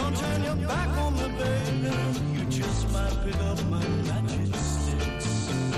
don't turn your back on me, baby. You just might pick up my magic sticks.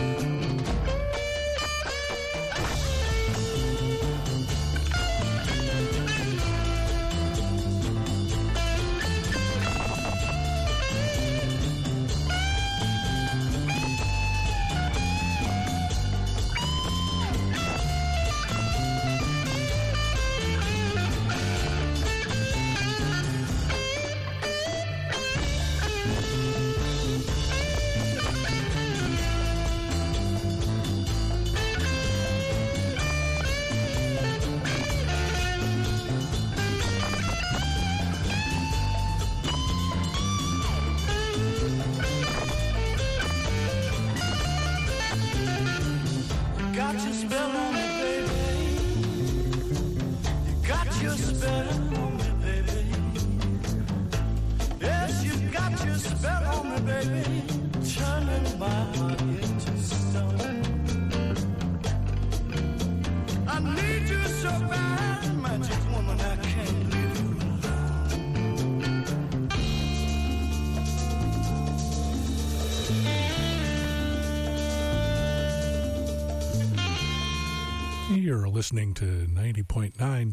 You're listening to 90.9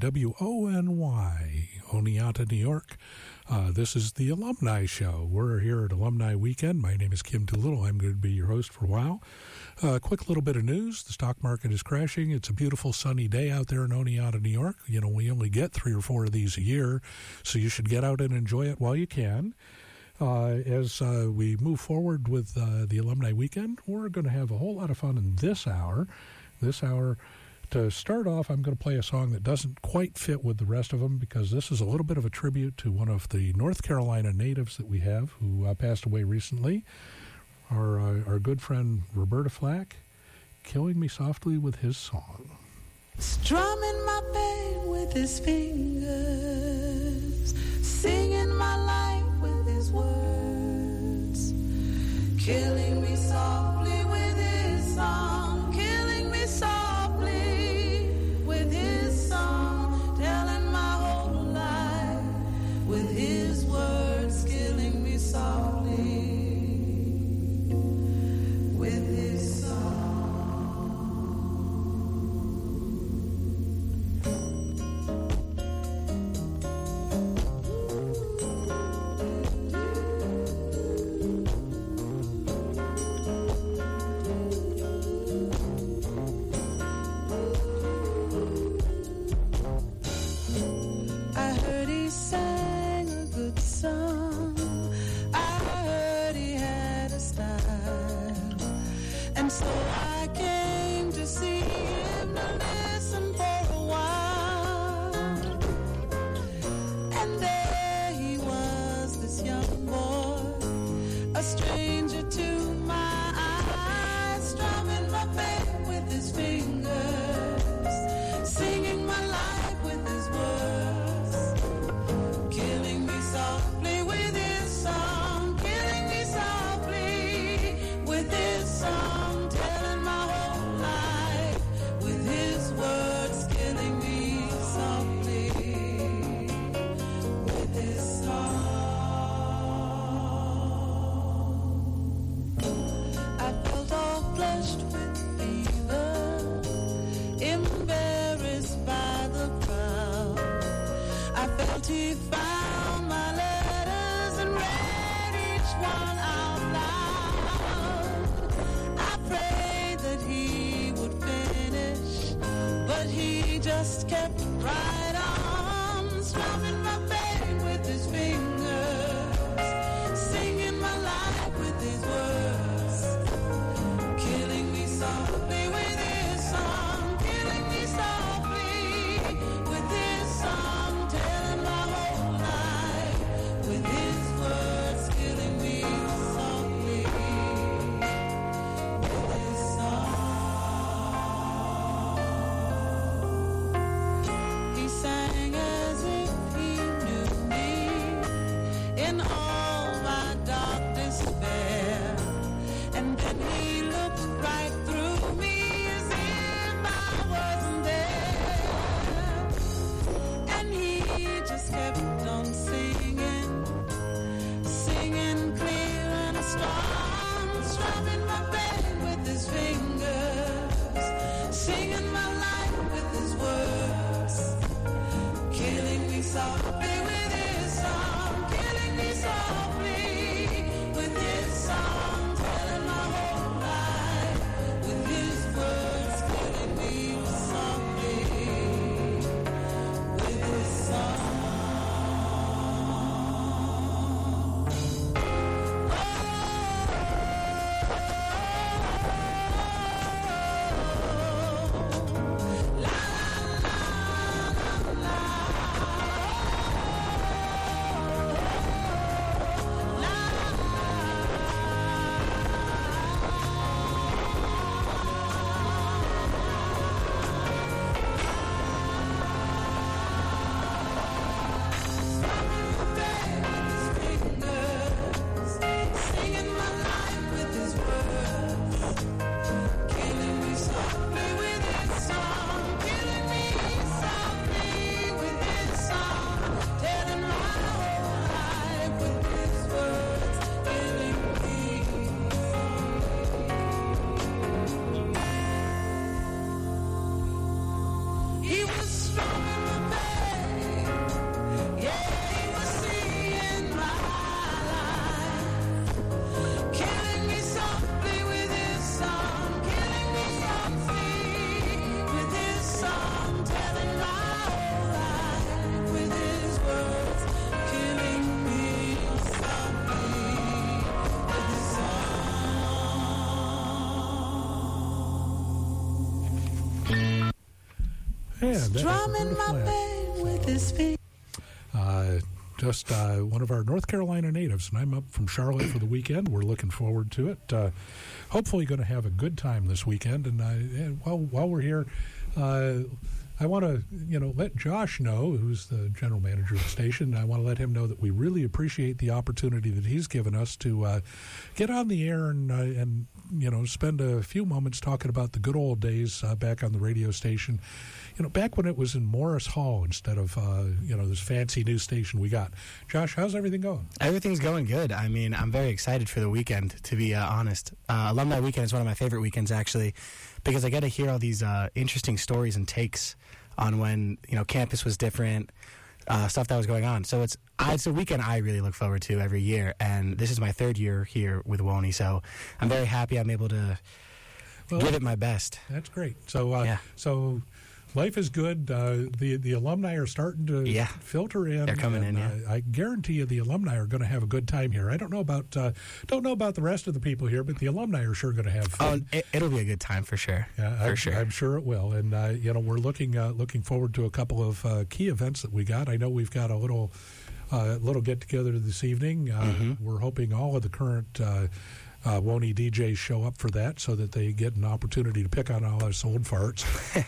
WONY, Oneonta, New York. This is the Alumni Show. We're here at Alumni Weekend. My name is Kim Doolittle. I'm going to be your host for a while. Quick little bit of news. The stock market is crashing. It's a beautiful sunny day out there in Oneonta, New York. You know, we only get 3 or 4 of these a year, so you should get out and enjoy it while you can. As we move forward with the Alumni Weekend, we're going to have a whole lot of fun in this hour. To start off, I'm going to play a song that doesn't quite fit with the rest of them because this is a little bit of a tribute to one of the North Carolina natives that we have who passed away recently. Our good friend Roberta Flack, Killing Me Softly with his song. Strumming my pain with his fingers, singing my life with his words, killing me softly with his song, killing me softly with his song, telling my whole life with his words, killing me softly with his song. strumming my pain with his feet. Just one of our North Carolina natives, and I'm up from Charlotte for the weekend. We're looking forward to it. Hopefully going to have a good time this weekend. And while we're here, I want to, let Josh know, who's the general manager of the station. I want to let him know that we really appreciate the opportunity that he's given us to get on the air and spend a few moments talking about the good old days back on the radio station. Back when it was in Morris Hall instead of, this fancy new station we got. Josh, how's everything going? Everything's going good. I mean, I'm very excited for the weekend, to be honest. Alumni Weekend is one of my favorite weekends, actually, because I get to hear all these interesting stories and takes on when, campus was different, stuff that was going on. So it's a weekend I really look forward to every year, and this is my third year here with WONY, so I'm very happy I'm able to give it my best. That's great. So life is good. The alumni are starting to filter in. They're coming in. I guarantee you, the alumni are going to have a good time here. I don't know about the rest of the people here, but the alumni are sure going to have fun. Oh, it'll be a good time for sure. Yeah, sure. I'm sure it will. And we're looking forward to a couple of key events that we got. I know we've got a little get together this evening. We're hoping all of the current WONY DJs show up for that so that they get an opportunity to pick on all us old farts.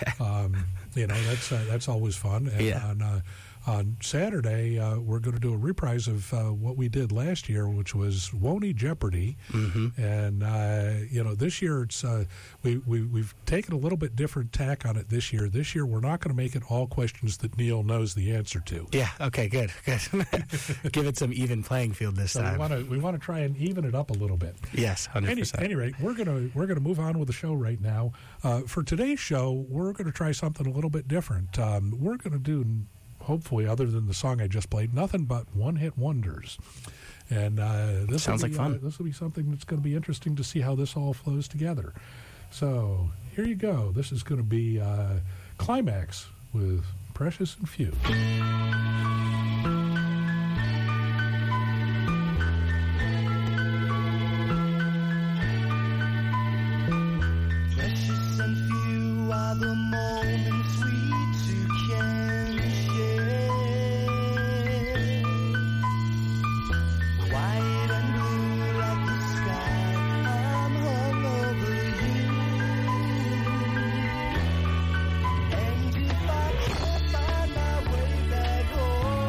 That's always fun. And on Saturday, we're going to do a reprise of what we did last year, which was WONY Jeopardy. And this year it's we've taken a little bit different tack on it this year. This year we're not going to make it all questions that Neil knows the answer to. Yeah. Okay. Good. Give it some even playing field this time. We want to try and even it up a little bit. Yes, 100%. At any rate, we're gonna move on with the show right now. For today's show, we're going to try something a little bit different. We're going to do, hopefully, other than the song I just played, nothing but one-hit wonders. And this sounds like fun. This will be something that's going to be interesting to see how this all flows together. So here you go. This is going to be Climax with Precious and Few. Precious and few are the moments we two can share. White and blue like the sky, I'm hung over you. And if I can't find my way back home,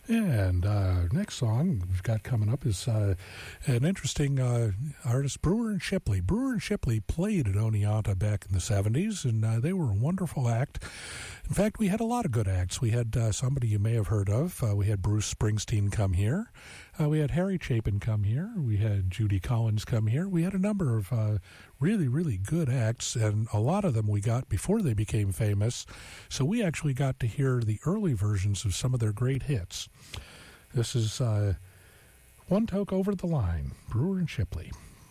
And next song we've got coming up is an interesting artist, Brewer and Shipley. Brewer and Shipley played at Oneonta back in the 70s, and they were a wonderful act. In fact, we had a lot of good acts. We had somebody you may have heard of. We had Bruce Springsteen come here. We had Harry Chapin come here. We had Judy Collins come here. We had a number of really, really good acts, and a lot of them we got before they became famous. So we actually got to hear the early versions of some of their great hits. This is One Toke Over the Line, Brewer and Shipley.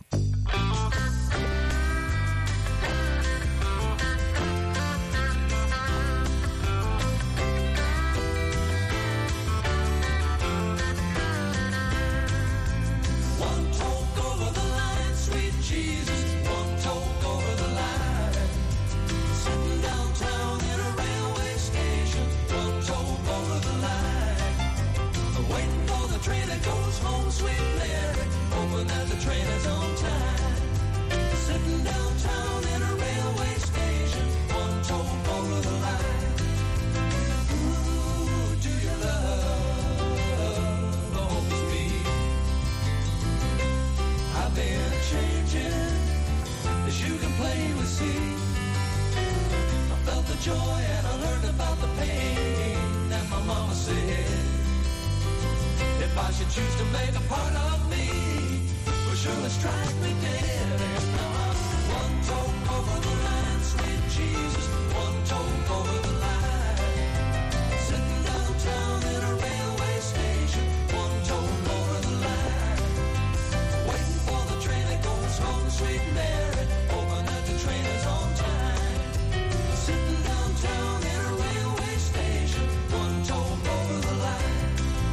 Joy, and I learned about the pain that my mama said. If I should choose to make a part of me, will surely strike me dead. And now I'm one toke over the line, sweet Jesus, one toke over the line. Sitting downtown in a railway station, one toke over the line. Waiting for the train that goes home, sweet Mary, hoping that the train is on time. Sitting downtown in a railway station, one toke over the line.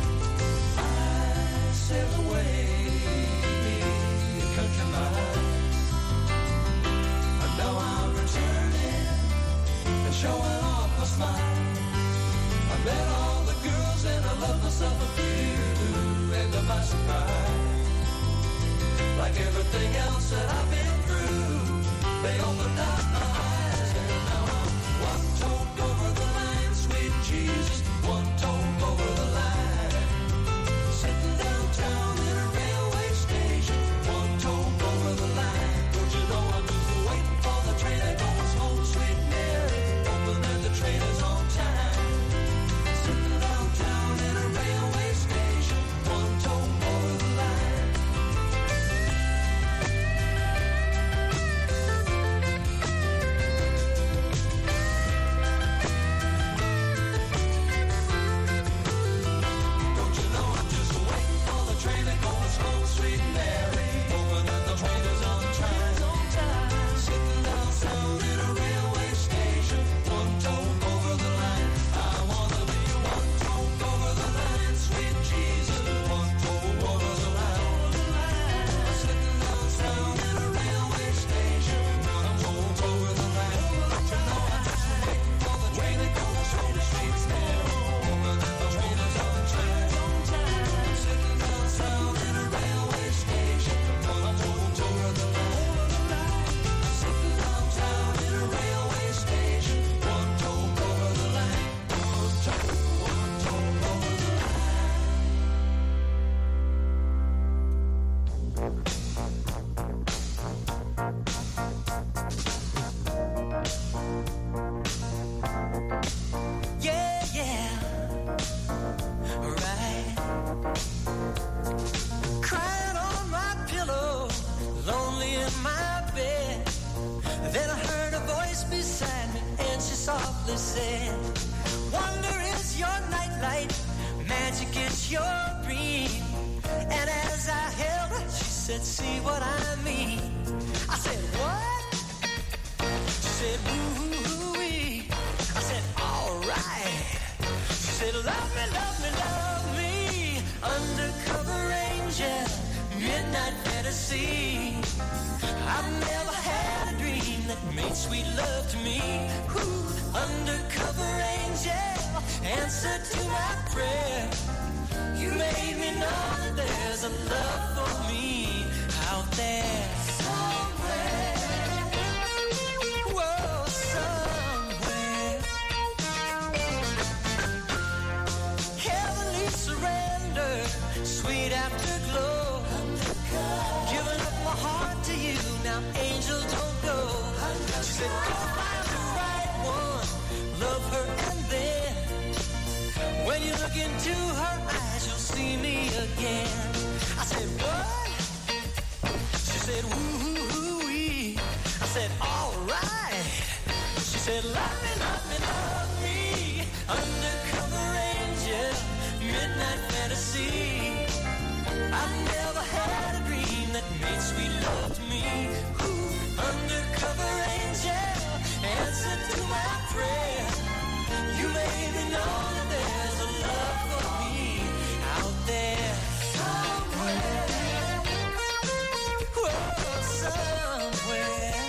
I sailed away, a country mile. And now I'm returning and showing off my smile. I met all the girls and I loved myself a few, and to my surprise, like everything else that I've been through, they opened up my eyes. And now I'm one toke over the line, sweet Jesus, one toke over the line. Sitting downtown in a railway station, one toke over the line. Don't you know I'm just waiting for the train that goes home, sweet Mary, hoping that the train is on time. Sitting downtown in a railway station, one toke over the line. Don't you know I'm just waiting for the train that goes home, sweet Mary, hoping that the train is on time. Sitting downtown in a railway station, one toke over the line. I wanna be one toke over the line, sweet Jesus, one toke over the line. Sitting downtown in a railway station, one toke over the line. Don't you know I'm just waiting for the train that goes home, sweet Mary, hoping that the train is on time. Sitting downtown in a railway station, one toke over the line. Sitting downtown in a railway station, one toke over the line. One toke over the line. Yeah, yeah, right. Crying on my pillow, lonely in my bed. Then I heard a voice beside me, and she softly said, "Wonder is your nightlight, magic is your dream." And as I held her, she said, "See what I mean?" I said, "What?" She said, "Ooh-wee." I said, "All right." She said, "Love me, love me, love me, undercover angel, midnight fantasy. I've never had a dream that made sweet love to me. Ooh, undercover angel, answer to my prayer. You made me know that there's a love for me out there somewhere. Whoa, somewhere. Heavenly surroundings, said, go find the right one, love her, and then when you look into her eyes, you'll see me again. I said, what? She said, woo-hoo-wee. I said, all right. She said, love me, love me, love me. Undercover angel, midnight fantasy. I've never had a dream that made sweet love to me. Ooh, undercover angel, answer to my prayer. You made me know that there's a love for me out there somewhere. Whoa, somewhere.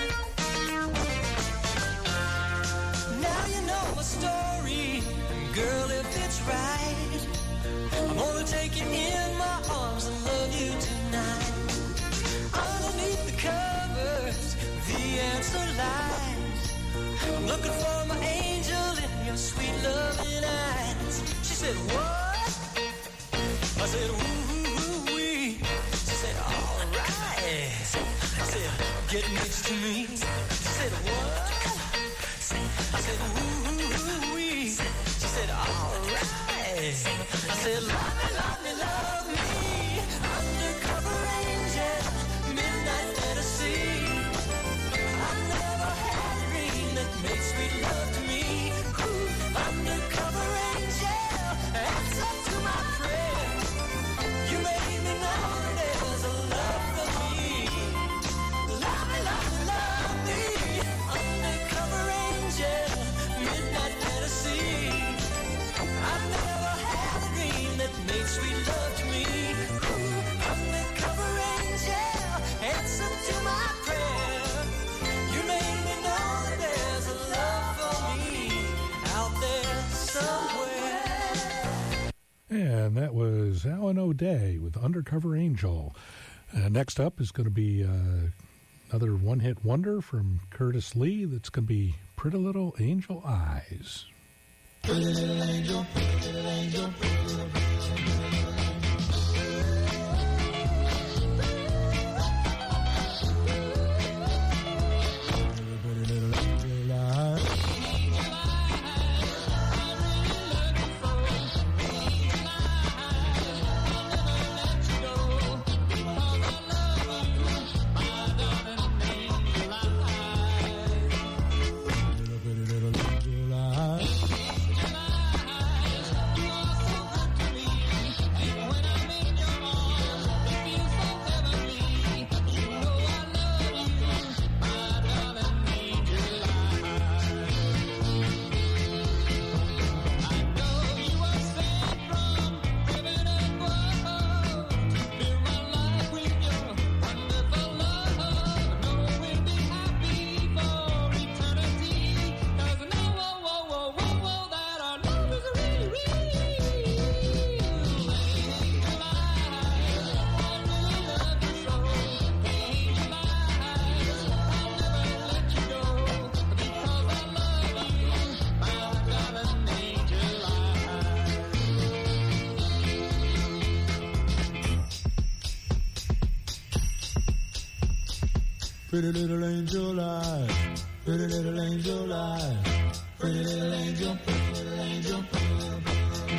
Now you know my story, girl, if it's right, I'm gonna take you in my arms and love you tonight. Underneath the covers, the answer lies. I'm looking for my angel in your sweet loving eyes. She said, what? I said, woo-hoo-wee. She said, all right. I said, get next to me. She said, what? I said, woo-hoo-wee. She said, all right. I said, love me, love me, love me. Undercover angel, midnight fantasy. I've never had a dream that made sweet love to me. Ooh, undercover angel, answer to my prayer. You made me know there's a love for me. Love me, love me, love me. Undercover angel, midnight fantasy. I've never had a dream that made sweet love to me. Ooh, undercover angel, answer to my prayer. You made me know that there's a love for me out there somewhere. And that was Alan O'Day with Undercover Angel. Next up is going to be another one-hit wonder from Curtis Lee. That's going to be Pretty Little Angel Eyes. Pretty little angel, pretty little angel, pretty little angel. Pretty little angel eyes, pretty little angel eyes, pretty little angel, pretty little angel, pretty little angel.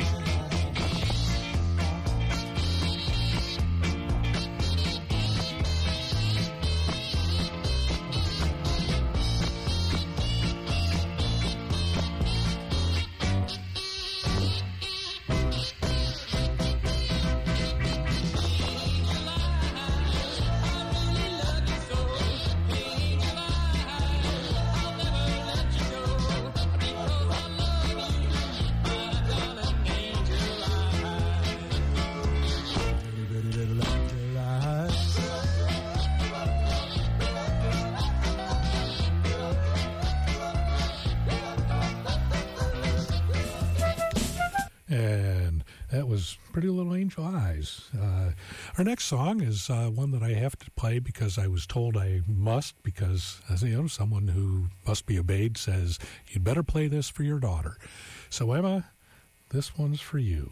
Pretty Little Angel Eyes. Our next song is one that I have to play because I was told I must, because, as you know, someone who must be obeyed says, you'd better play this for your daughter. So, Emma, this one's for you.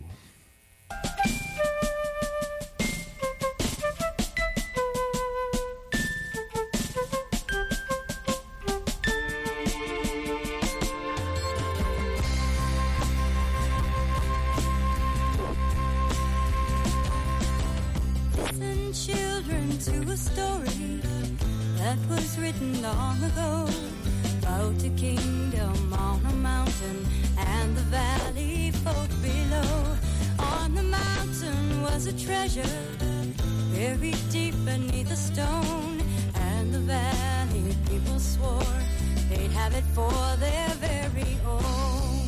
long ago, built a kingdom on a mountain, and the valley folk below. On the mountain was a treasure, buried deep beneath a stone, and the valley people swore they'd have it for their very own.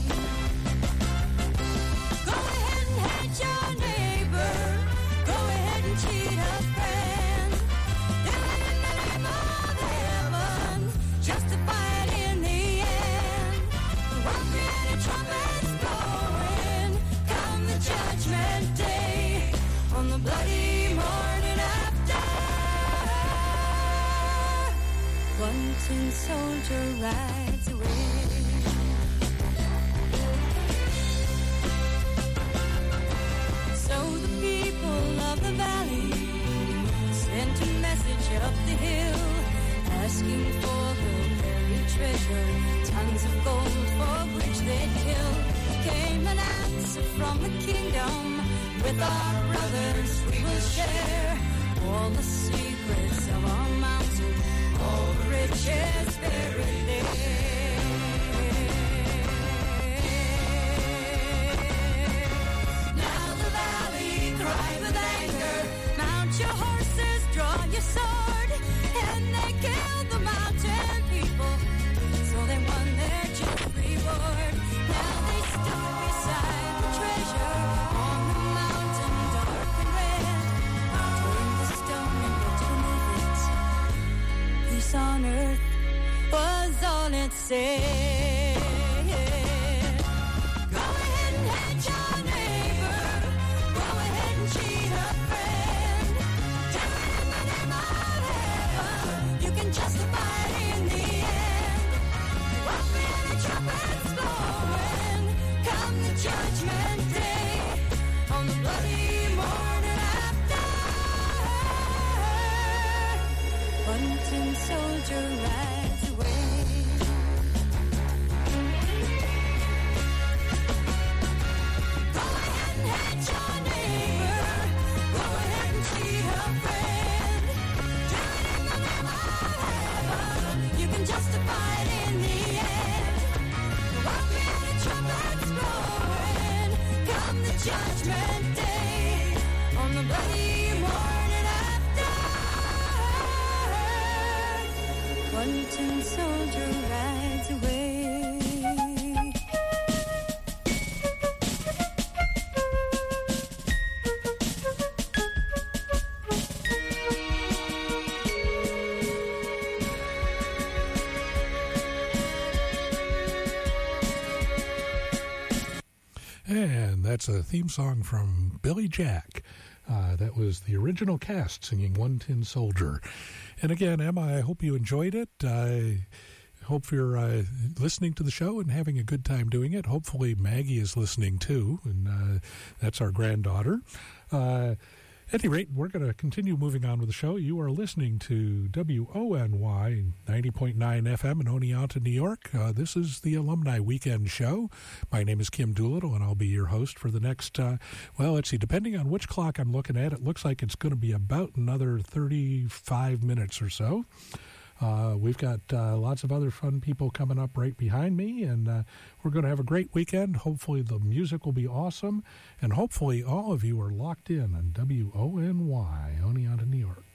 Go ahead and hate your neighbor, go ahead and cheat a friend, do it in the name of heaven, justify it in the end. The world created trumpets blowing, come the judgment day, on the bloody morning after. One tin soldier rides away. So the people of the valley sent a message up the hill, asking for the buried treasure, tons of gold for which they'd kill. Came an answer from the kingdom, with our brothers we will share all the secrets of our mountain, all the riches buried there. Now the valley cried with anger, mount your horses, draw your sword, and they killed the mountain people, so they won their just reward. Now they stood beside the treasure on the mountain, dark and red, turned the stone and to move it. Peace on earth was all it said. Go ahead and hate your neighbor, go ahead and cheat a friend, do it in the name of heaven, you can justify it in the end. You won't be any trumpets blowing, come the judgment day, on the bloody morning after. One tin soldier rides away. Go ahead and hate your neighbor, go ahead and cheat a friend, do it in the name of heaven, you can justify it in the end. There won't be any trumpets blowing, come the judgment day, on the bloody morning after. One tin soldier rides away. And that's a theme song from Billy Jack. That was the original cast singing One Tin Soldier. And again, Emma, I hope you enjoyed it. I hope you're listening to the show and having a good time doing it. Hopefully Maggie is listening too, and that's our granddaughter. At any rate, we're going to continue moving on with the show. You are listening to WONY 90.9 FM in Oneonta, New York. This is the Alumni Weekend Show. My name is Kim Doolittle, and I'll be your host for the next, well, let's see, depending on which clock I'm looking at, it looks like it's going to be about another 35 minutes or so. We've got lots of other fun people coming up right behind me, and we're going to have a great weekend. Hopefully the music will be awesome, and hopefully all of you are locked in on WONY, Oneonta, New York.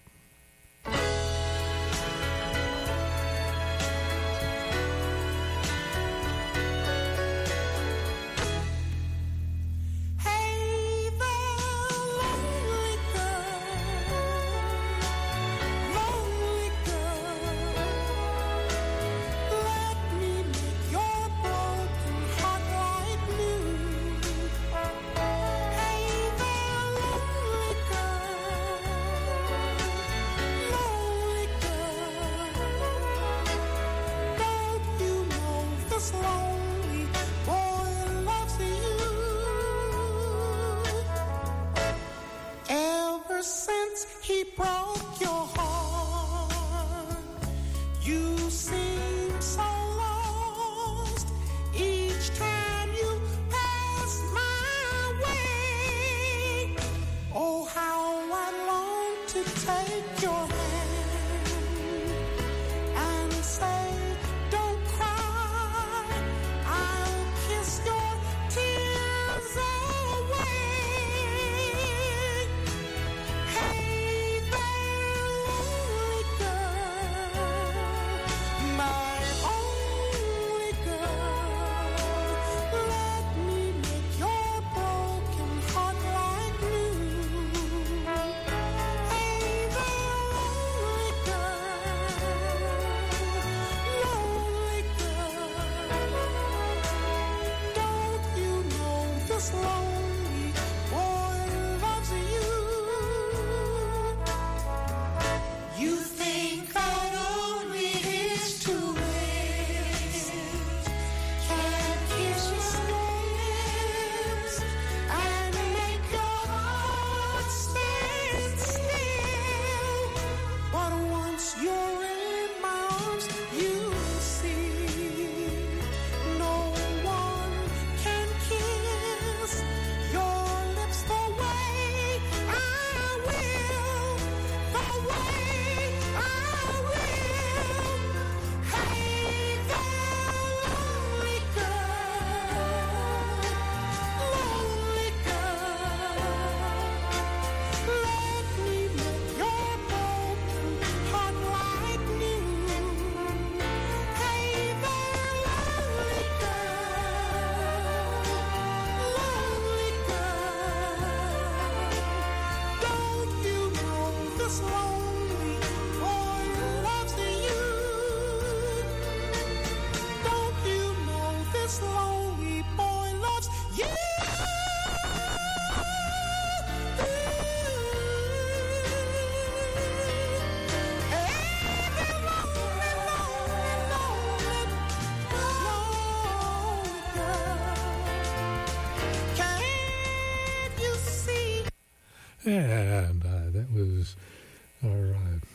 Take your hand and And that was our,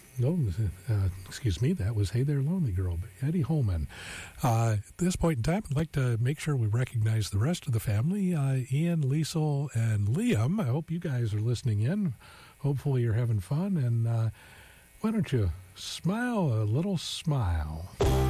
that was Hey There Lonely Girl by Eddie Holman. At this point in time, I'd like to make sure we recognize the rest of the family, Ian, Liesel, and Liam. I hope you guys are listening in. Hopefully you're having fun, and why don't you smile a little smile.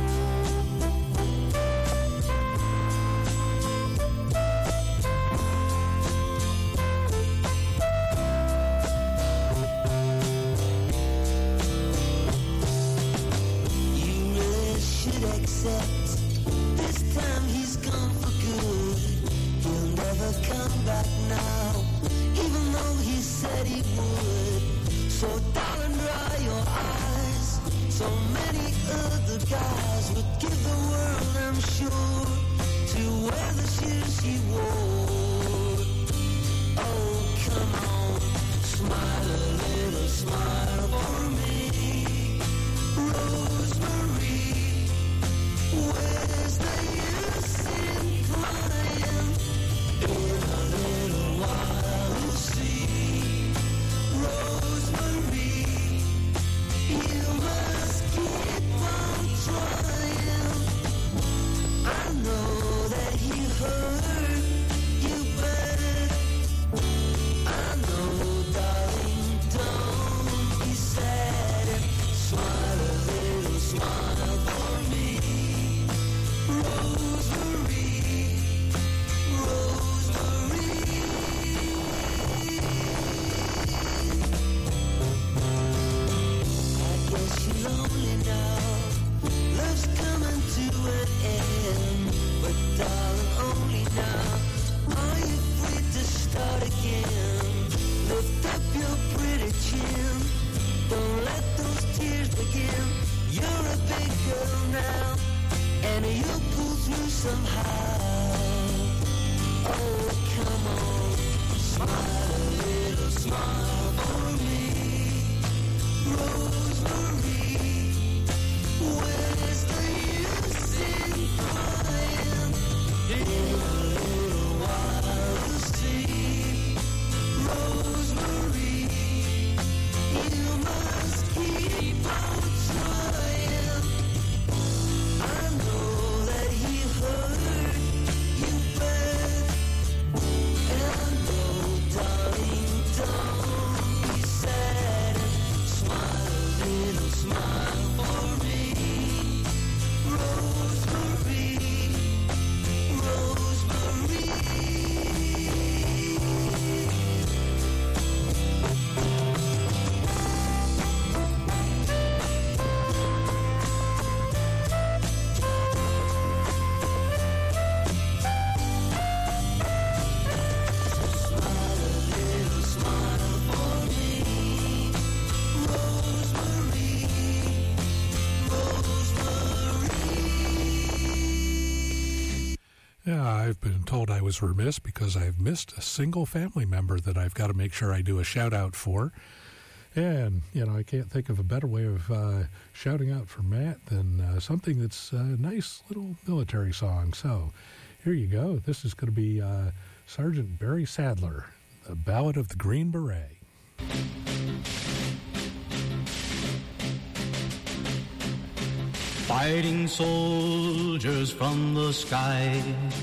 Except this time he's gone for good. He'll never come back now, even though he said he would. So darling, dry your eyes. So many other guys would give the world, I'm sure, to wear the shoes he wore. Oh, come on, smile a little smile for me, Rosemary. Where's the use in crying? In a little while you'll see, Rosemary, you must keep on trying. I know that he hurt you bad. I know, darling, don't be sad. Smile a little smile for me. Lonely now, love's coming to an end, but darling, only now are you free to start again. Lift up your pretty chin, don't let those tears begin. You're a big girl now, and you'll pull through somehow. Oh, come on, smile a little smile for me, Rosemary. Where's the use in crying? In a little while you'll see, Rosemary, you must keep on trying. I know that he hurt you bad, and oh, darling, don't be sad. Smile a little smile for me. Rosemary, Rosemary. Smile a little smile for me, Rosemary, Rosemary. Yeah, I've been told I was remiss because I've missed a single family member that I've got to make sure I do a shout out for. And, I can't think of a better way of shouting out for Matt than something that's a nice little military song. So here you go. This is going to be Sergeant Barry Sadler, The Ballad of the Green Beret. Fighting soldiers from the sky,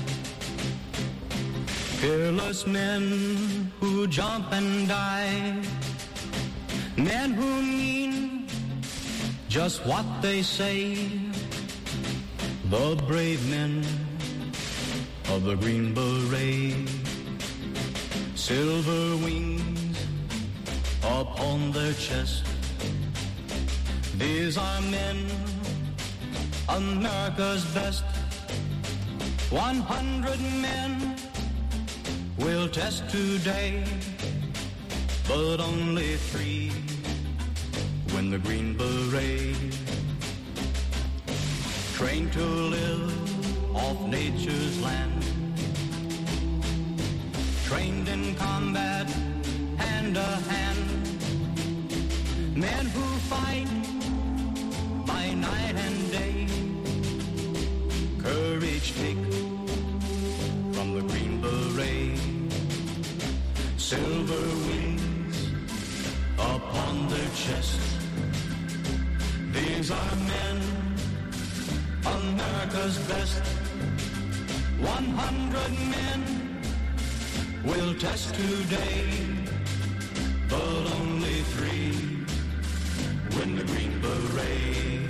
fearless men who jump and die, men who mean just what they say, the brave men of the Green Beret. Silver wings upon their chest, these are men, America's best. 100 men will test today, but only 3 win the Green Beret. Trained to live off nature's land, trained in combat hand to hand, men who fight by night and day, courage take from the Green Beret. Silver wings on their chest. These are men, America's best. 100 men will test today, but only 3 win the Green Beret.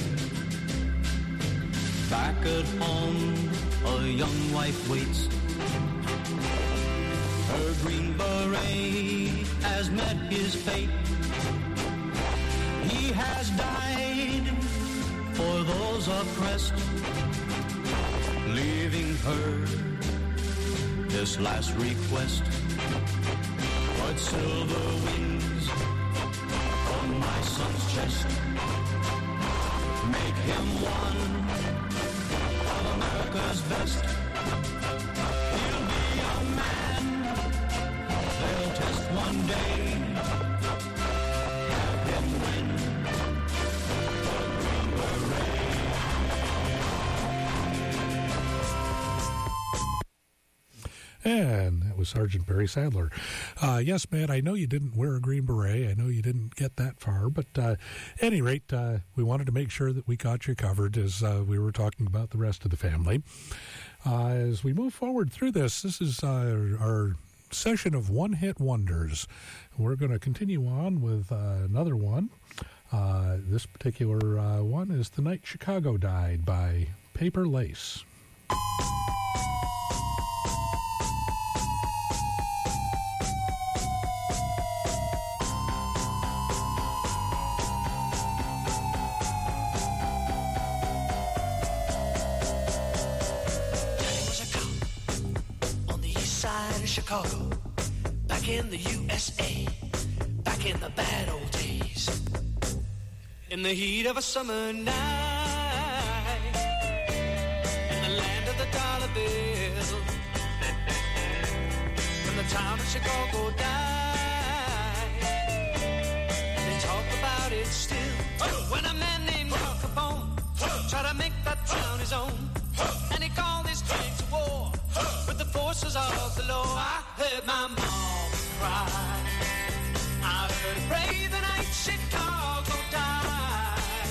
Back at home, a young wife waits. Her Green Beret has met his fate. He has died for those oppressed, leaving her this last request. Put silver wings on my son's chest. Make him one of America's best. He'll be a man they'll test one day. Have him win the Green Beret. And that was Sergeant Barry Sadler. Yes, man, I know you didn't wear a Green Beret. I know you didn't get that far. But at any rate, we wanted to make sure that we got you covered as we were talking about the rest of the family. As we move forward through this is our session of one-hit wonders. We're going to continue on with another one. This particular one is The Night Chicago Died by Paper Lace. Chicago, back in the USA, back in the bad old days. In the heat of a summer night, in the land of the dollar bill, when the town of Chicago died, they talk about it still. When a man named Al Capone tried to make that town his own, and he called his train to war with the forces of the law. I heard my mom cry. I heard her pray the night Chicago died.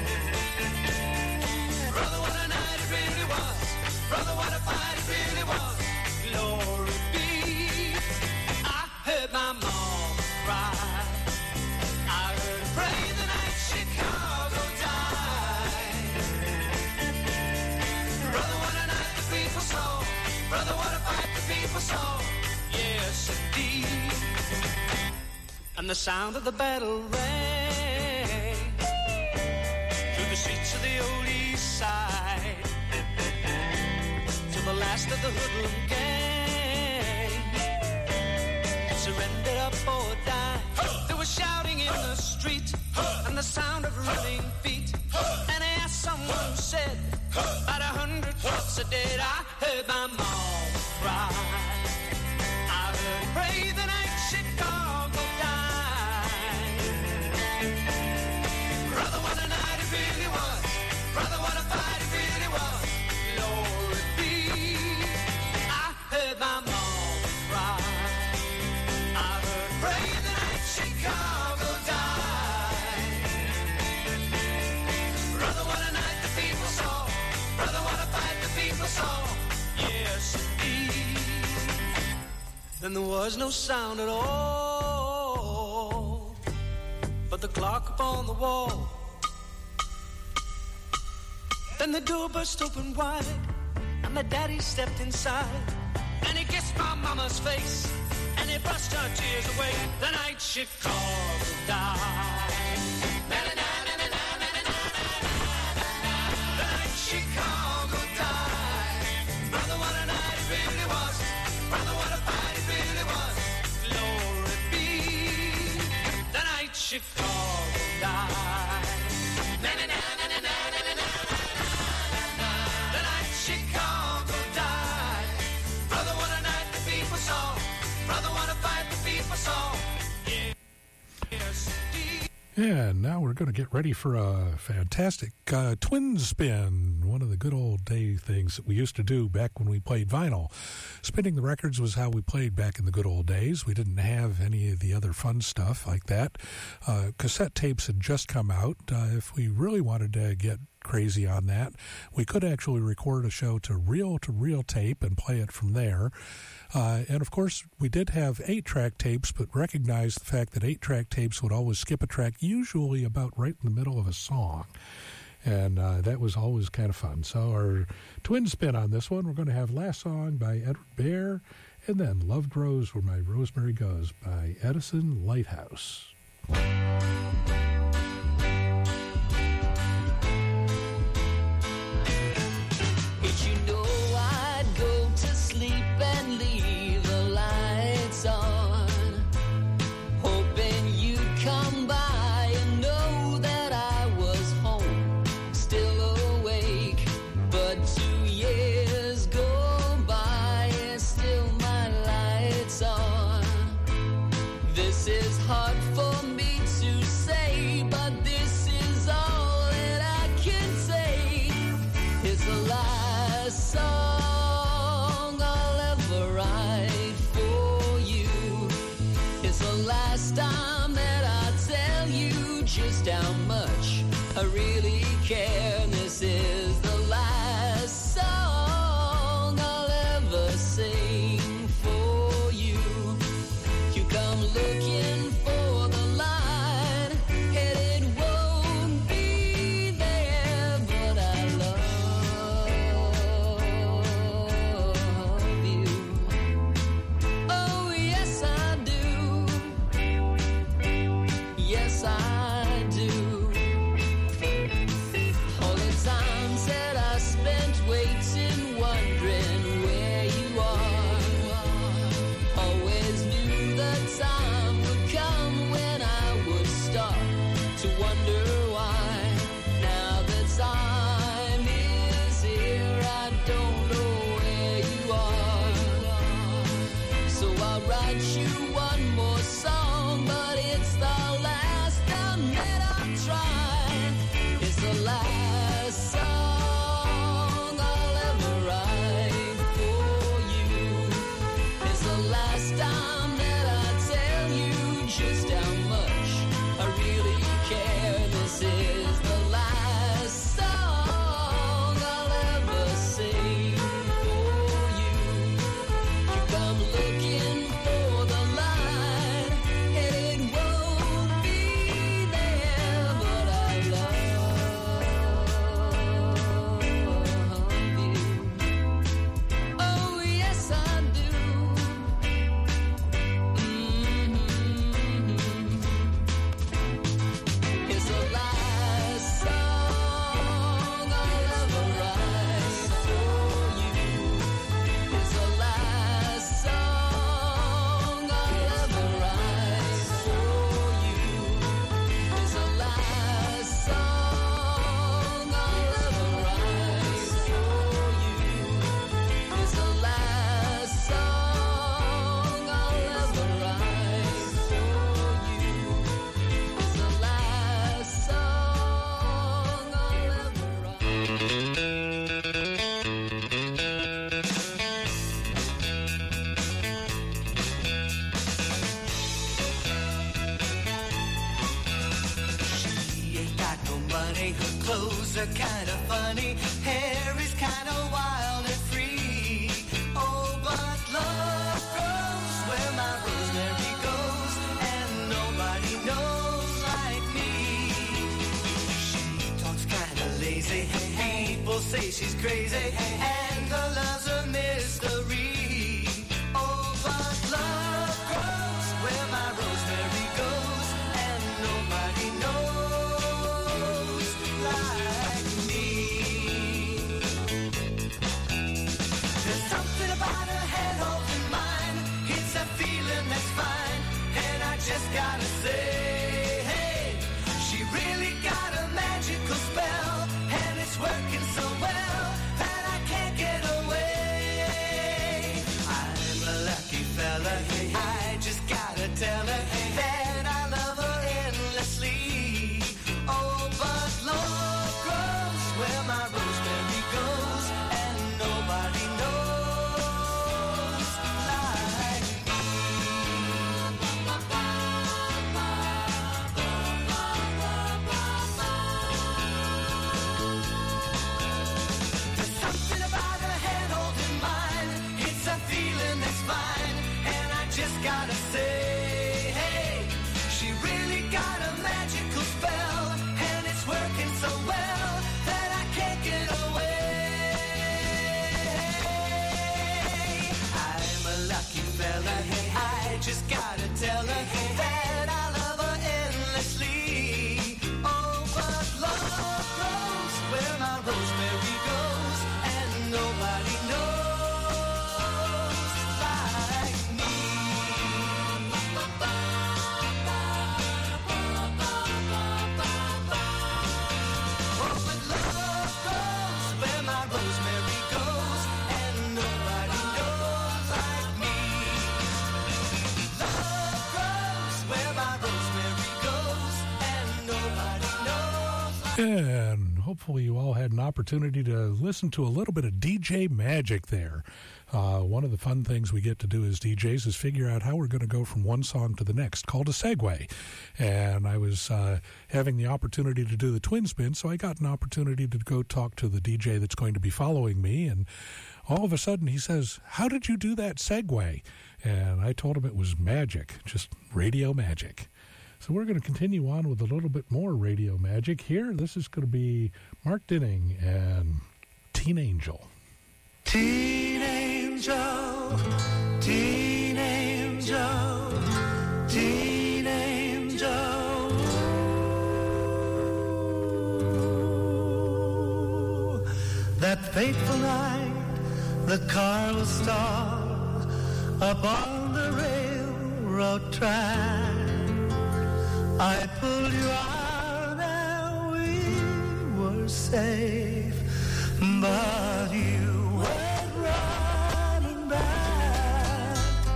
Brother, what a night it really was. Brother, what a fight it really was. Glory be. I heard my mom cry. I heard her pray the night Chicago died. Brother, what a night the people saw. Brother, what a fight the people saw. Yes, indeed. And the sound of the battle rang through the streets of the old east side, till the last of the hoodlum gang surrendered up or died. There was shouting in the street and the sound of running feet, and as someone said, about 100 folks are dead. I heard my mom cry. I heard her pray the night Chicago died. Brother, what a night it really was. Brother, what a fight it really was. Glory be. I heard my mom cry. I heard her pray the night Chicago died. Brother, what a night the people saw. Brother, what a fight the people saw. Yes, indeed. Then there was no sound at all but the clock upon the wall. Then the door burst open wide and my daddy stepped inside, and he kissed my mama's face and he brushed her tears away. The night Chicago died. The night Chicago died. Brother, what a night it really was. Brother, what a fight it really was. Glory be. The night Chicago died. The night Chicago died. Brother, what a night the people saw. Brother, what a fight the people saw. Yes, indeed. And now we're going to get ready for a fantastic twin spin, one of the good old day things that we used to do back when we played vinyl. Spinning the records was how we played back in the good old days. We didn't have any of the other fun stuff like that. Cassette tapes had just come out. If we really wanted to get crazy on that, we could actually record a show to reel tape and play it from there. And of course, we did have 8-track tapes, but recognized the fact that 8-track tapes would always skip a track, usually about right in the middle of a song. And that was always kind of fun. So our twin spin on this one, we're going to have Last Song by Edward Bear, and then Love Grows Where My Rosemary Goes by Edison Lighthouse. If you know I'd go to sleep and leave the lights on, hoping you'd come by and know that I was home, still awake. But 2 years go by and still my lights on. This is hard for me to say, but this is all that I can say. It's a last song I'll ever write for you. It's the last time that I tell you just how much I really care. This is the last song I'll ever sing for you. You come looking for the light, and it won't be there, but I love you. Oh, yes, I do. Yes, I do. All the times that I spent waiting, wondering where you are, always knew the time would come when I would start to wonder why. Now the time is here, I don't know where you are. So I'll write you one more song, but it's the last time that I'll try. It's the last song I'll ever write for you. It's the last time that I tell you just how much I really care. This is the last song I'll ever sing for you. You come looking for the light, and it won't be there, but I love you. Oh, yes, I do. It's the last song I'll ever write for you. It's the last song I'll ever write for you. It's the last song I'll ever write for you. It's the last song I'll ever write for you. It's the last song I'll ever She ain't got no money, her clothes are kinda funny, hair is kinda wild and free. Oh, but love grows where my rosemary goes, and nobody knows like me. She talks kinda lazy, people say she's crazy, and her love's a mystery. Oh, but love grows where my rosemary goes, and nobody knows like me. There's something about her head holding mine, it's a feeling that's fine, and I just gotta say, hey, she really got a magical spell, and it's working so well that I can't get away. just gotta tell her that I love her endlessly. Oh, but love grows where my rosemary goes, and nobody knows like me. Oh, but love grows where my rosemary goes, and nobody knows like me. Love grows where my rosemary goes, and nobody knows like me. And hopefully you all had an opportunity to listen to a little bit of DJ magic there. One of the fun things we get to do as DJs is figure out how we're going to go from one song to the next, called a segue. And I was having the opportunity to do the twin spin, so I got an opportunity to go talk to the DJ that's going to be following me. And all of a sudden he says, "How did you do that segue?" And I told him it was magic, just radio magic. So we're going to continue on with a little bit more radio magic here. This is going to be Mark Dinning and Teen Angel. Teen angel, teen angel, teen angel. That fateful night, the car was stalled up on the railroad track. I pulled you out and we were safe, but you went running back.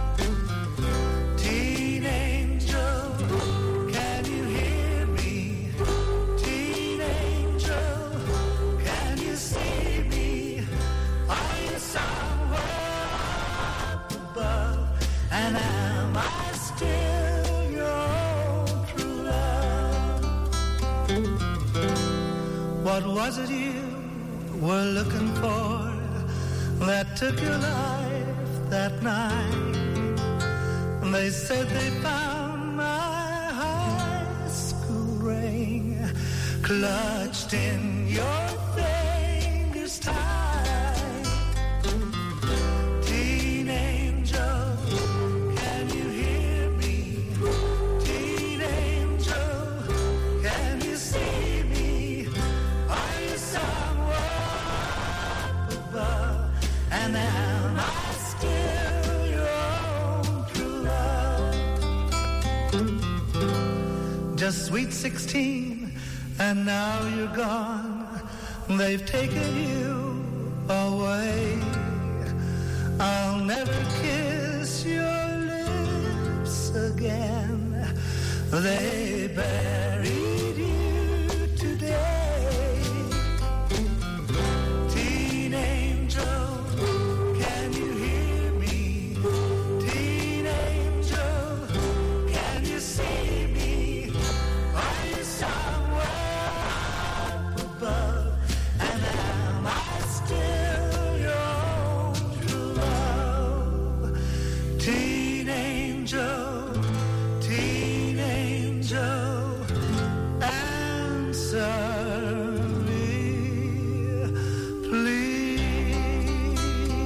Teen angel, can you hear me? Teen angel, can you see me? Are you somewhere up above? And am I still your true love? What was it you were looking for that took your life that night? They said they found my high school ring clutched in your fingers tight. Teen angel, can you hear me? Teen angel, can you see me? Are you somewhere up above? And am I still your own true love? Just sweet 16, and now you're gone. They've taken you away. I'll never kiss your lips again. They buried you today. Teen angel, can you hear me? Teen angel, can you see me? Are you somewhere up above? And am I still your own true love? Teen angel, teen angel, answer me, please.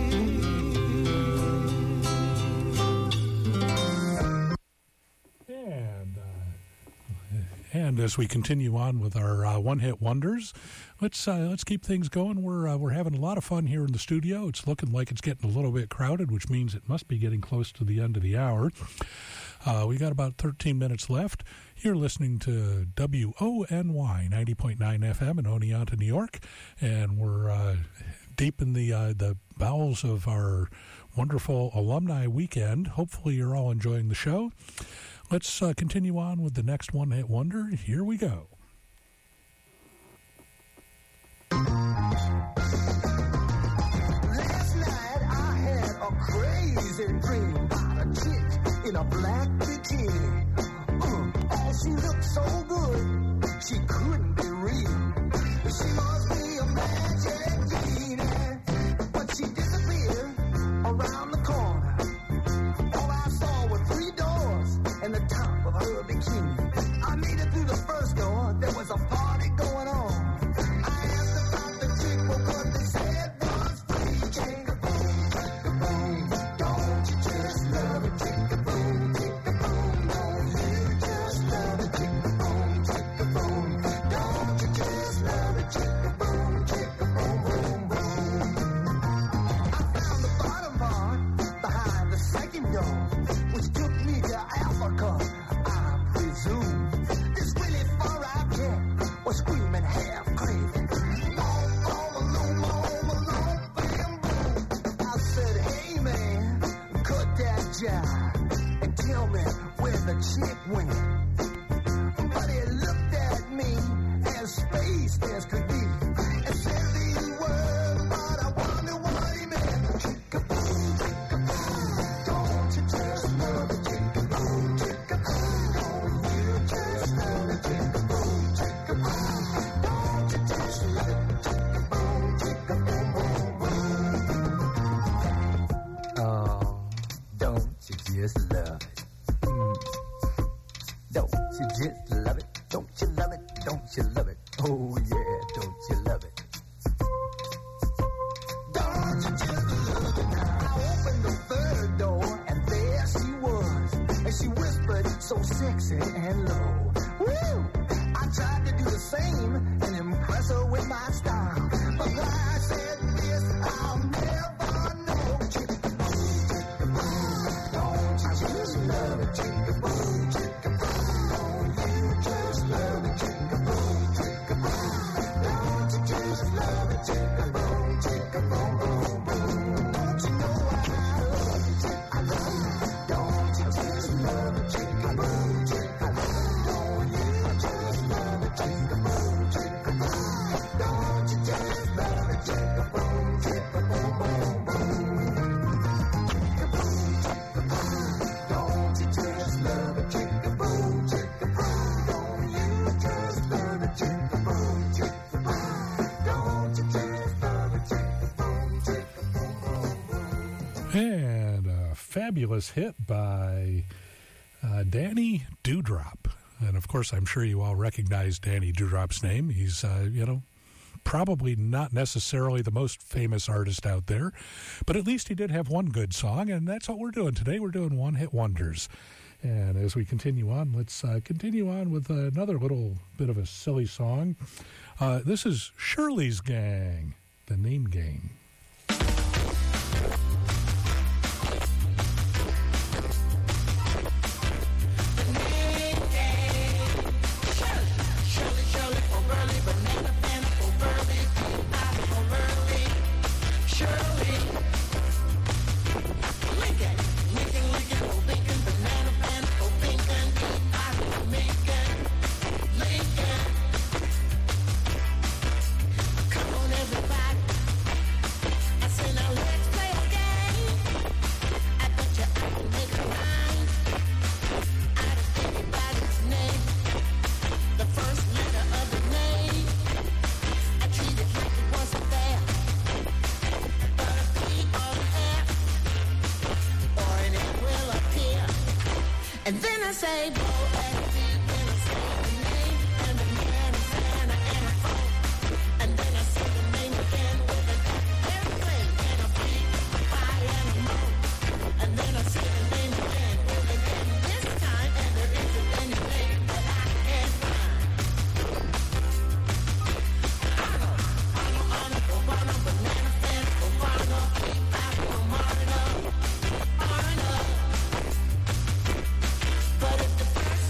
And as we continue on with our one-hit wonders, let's keep things going. We're having a lot of fun here in the studio. It's looking like it's getting a little bit crowded, which means it must be getting close to the end of the hour. We got about 13 minutes left. You're listening to WONY 90.9 FM in Oneonta, New York, and we're deep in the bowels of our wonderful alumni weekend. Hopefully you're all enjoying the show. Let's continue on with the next one-hit wonder. Here we go. Last night I had a crazy dream about a chick in a black bikini. Oh, she looked so good, she couldn't be real. She must be a magic genie, but she disappeared around the corner. All I saw were 3 doors and the top of her bikini. I made it through the first door, there was a party going on. I asked about the chick, but what they said was free. Chick-a-boom, chick-a-boom, don't you just love it? Chick-a-boom, chick-a-boom. chick went. But he looked at me as spaced as could be and said these words, but I wonder what he meant. Chick-a-boom, chick-a-boom, don't you just love it? Chick-a-boom, chick-a-boom, don't you just love it? Chick-a-boom, chick-a-boom, don't you just love it? Chick-a-boom, chick-a-boom, boom, boom. Oh, don't you just love it? Don't you just love it? Don't you love it? Don't you love it? Oh yeah, don't you love it? Don't you just love it? I opened the third door and there she was, and she whispered so sexy and low. Woo! I tried to do the same and impress her with my style, but why I said this, I'll never know. Chick-a-boom, chick-a-boom, don't you just love it? Chick-a-boom, chick-a-boom, don't you just love it? Chick-a-boom, chick-a-boom, don't you just love it? Chick-a-boom, chick-a-boom, boom, boom. Don't you know I love you? Chick-a-boom, don't you just love it? Chick-a-boom, chick-a-boom, don't you just love it? Chick-a-boom, chick-a-boom, don't you just love it? Chick-a-boom, chick-a-boom, boom, boom. Don't you just love it? Chick-a-boom, chick-a-boom, don't you just love it? Chick-a-boom, chick-a-boom, don't you just love it? Chick-a-boom, chick-a-boom, boom, boom. And a fabulous hit by Danny Dewdrop. And of course, I'm sure you all recognize Danny Dewdrop's name. He's, probably not necessarily the most famous artist out there, but at least he did have one good song, and that's what we're doing today. We're doing one-hit wonders. And as we continue on, let's continue on with another little bit of a silly song. This is Shirley's Gang, the Name Gang. And then I say, Bo, and then I say the name, and the man is Santa, and a phone. And then I say the name again with an airplane, and a beat, a pie, and a moan. And then I say the name again with an N this time, and there isn't any name that I can find. Ano, Obama, banana fan, Obama, keep apple, Marno, Arno. But if the first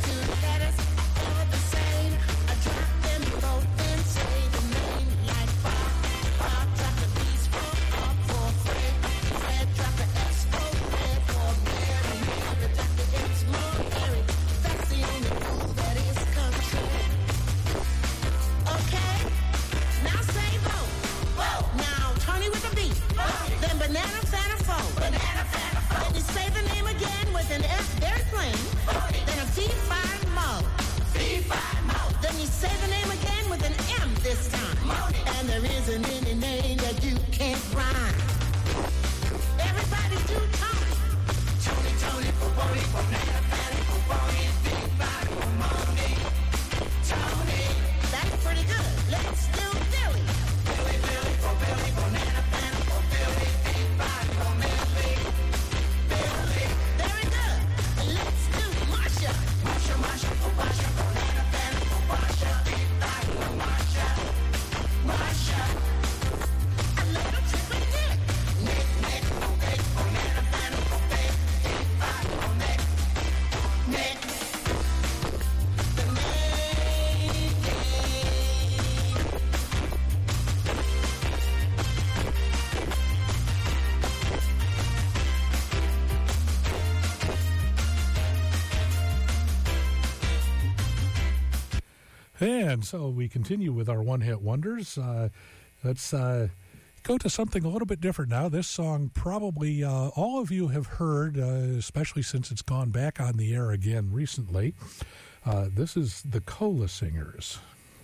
And so we continue with our one-hit wonders. Let's go to something a little bit different now. This song probably all of you have heard, especially since it's gone back on the air again recently. This is the Cola Singers.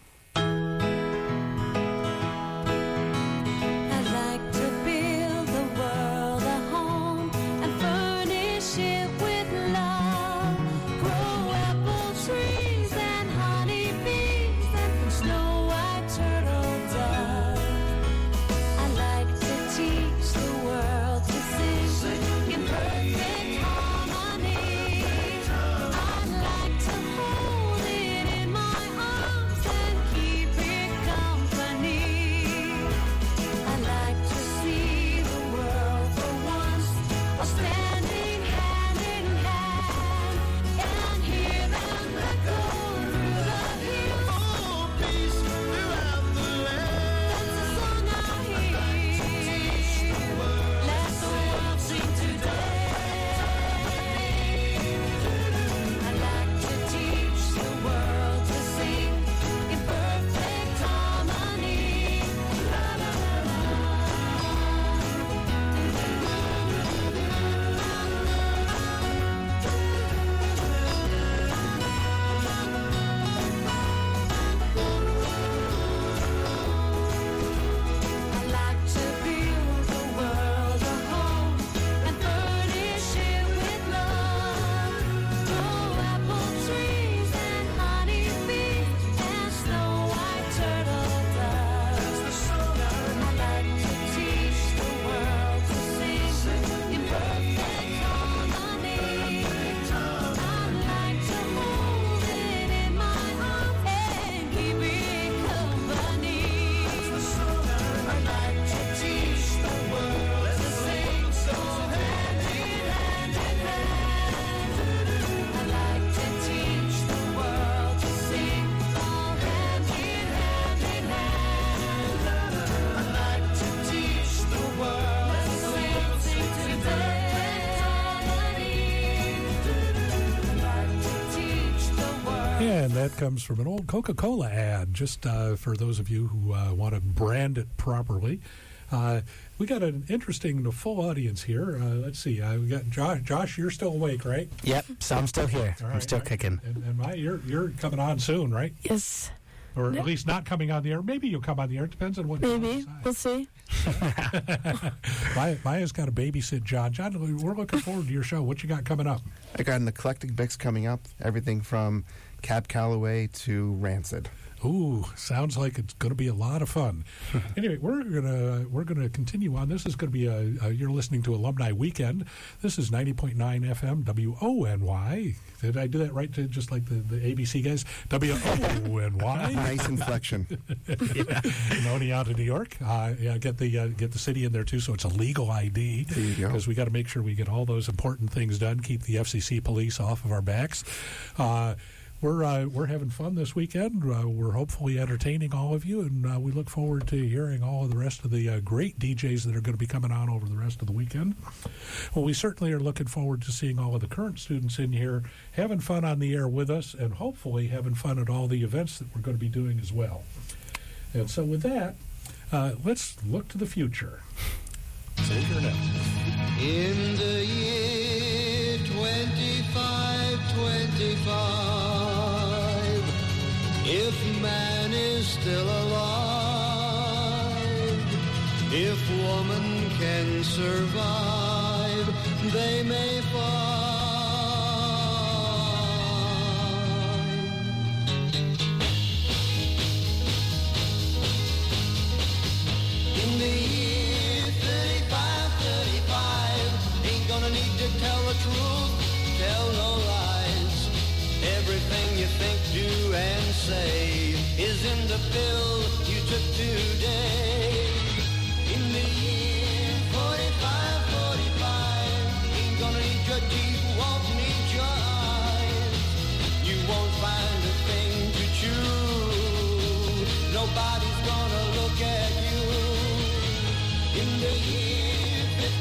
I'd like to build the world a home and furnish it with love. Grow apple trees and honey bees and snow white turtle doves. I'd like to teach the world to sing in perfect harmony. I'd like to hold it in my arms and keep it company. I'd like to see the world for once, while standing hand in hand, and hear them echo through the hills. Oh, peace throughout the land. That's the song I hear. Let the world sing today. I'd like to teach the world to sing in perfect harmony. La la la I'd like to build the world a home and furnish it with love. Grow apple trees and honey bees and snow white turtle doves. I'd like to teach the world to sing in perfect harmony. I'd like to hold it in my arms and keep it company. I'd like to teach the world to sing so hand in hand in hand. I'd like to teach the world to sing all hand in hand in hand. I'd like to teach the world to sing today. I'd like to teach the world. And that comes from an old Coca-Cola ad, just for those of you who want to brand it properly. We got an interesting full audience here. Let's see. We got Josh. Josh, you're still awake, right? Yep, so I'm still here. All I'm right, still right. kicking. And you're coming on soon, right? Yes, Or at least not coming on the air. Maybe you'll come on the air. It depends on what you maybe. decide. We'll see. Maya's got to babysit John. John, we're looking forward to your show. What you got coming up? I got an eclectic mix coming up. Everything from Cab Calloway to Rancid. Ooh, sounds like it's going to be a lot of fun. Anyway, we're gonna continue on. This is going to be you're listening to Alumni Weekend. This is 90.9 FM WONY. Did I do that right? Just like the ABC guys, WONY. Nice inflection. In Oneonta, New York. Yeah, get the city in there too, so it's a legal ID. There you go. Because we got to make sure we get all those important things done. Keep the FCC police off of our backs. We're having fun this weekend. We're hopefully entertaining all of you, and we look forward to hearing all of the rest of the great DJs that are going to be coming on over the rest of the weekend. Well, we certainly are looking forward to seeing all of the current students in here, having fun on the air with us, and hopefully having fun at all the events that we're going to be doing as well. And so with that, let's look to the future. So here now. In the year 2525, if man is still alive, if woman can survive, they may find. In the year 3535, ain't gonna need to tell the truth, tell no lies. Everything you think, do, and say is in the pill you took today. In the year 4545, ain't gonna need your teeth, won't need your eyes. You won't find a thing to chew. Nobody's gonna look at you. In the year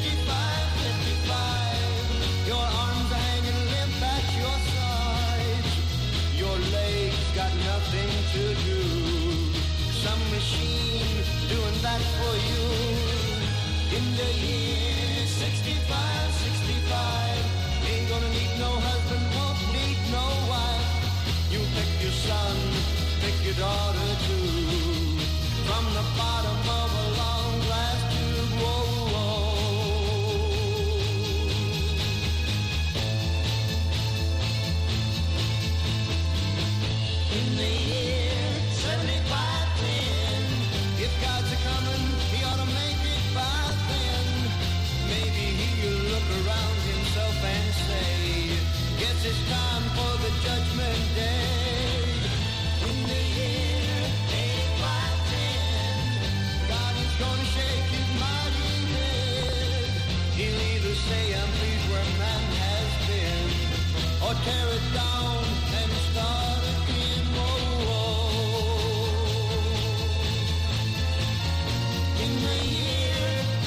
5555, your arms are hanging limp at your sides. Your legs got nothing to In the year 65, 65, ain't gonna need no husband, won't need no wife. You pick your son, pick your daughter too, from the bottom of a long glass tube. Whoa, whoa. In the year 7510, if God's a-comin', he ought to make it by then. Maybe he'll look around himself and say, guess it's time for the judgment day. In the year 8510, God is gonna shake his mighty head. He'll either say, I'm pleased where man has been, or tear it down and start again. Whoa, whoa. In the year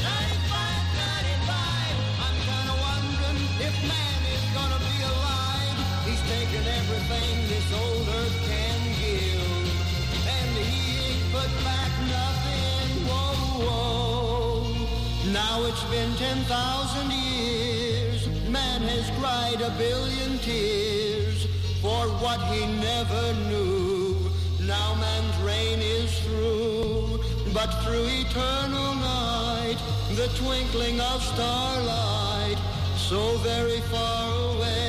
9595, I'm kind of wondering if man is gonna be alive. He's taken everything this old earth can give, and he ain't put back nothing. Whoa, whoa. Now it's been 10,000 years. Man has cried a billion tears for what he never knew. Now man's reign is through, but through eternal night, the twinkling of starlight, so very far away.